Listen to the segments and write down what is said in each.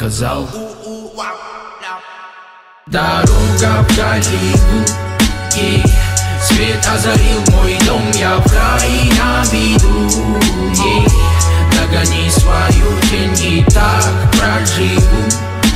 показал. Дорога в Голливуд, и свет озарил мой дом, я в рай на виду. Догони свою тень, и так проживу.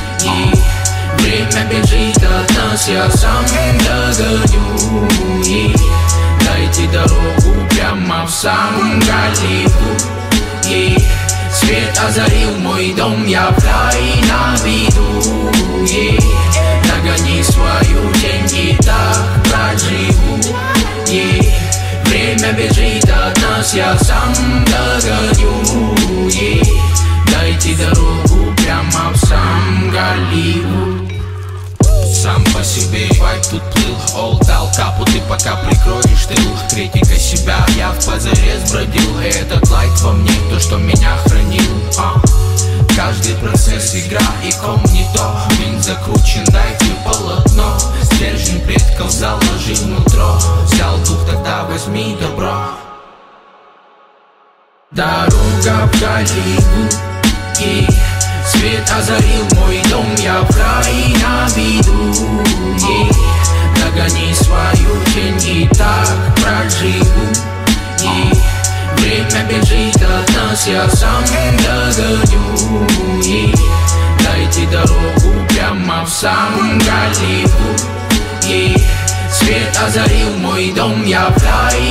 Время бежит от нас, я сам догоню. Дайте дорогу прямо в сам Голливуд. Свет озарил мой дом, я в рай на виду. Догони свою тень, и так проживу. Время бежит от нас, я сам догоню. Дайте дорогу прямо в сам Голливуд. Сам по себе вайб тут плыл, дал капут, и пока прикроешь тыл. Критика себя, я в позарез бродил. И этот лайт во мне, то, что меня хранил. Каждый процесс игра, и ком не то. Винт закручен, дайте полотно. Стержень предков заложил нутро. Взял дух, тогда возьми добро. Дорога в Голливуд, и свет озарил мой дом, я в рай на виду. Догони свою тень, и так проживу. Время бежит от нас, я сам догоню. Дайте дорогу прямо в сам Голливуд. Свет озарил мой дом, я в рай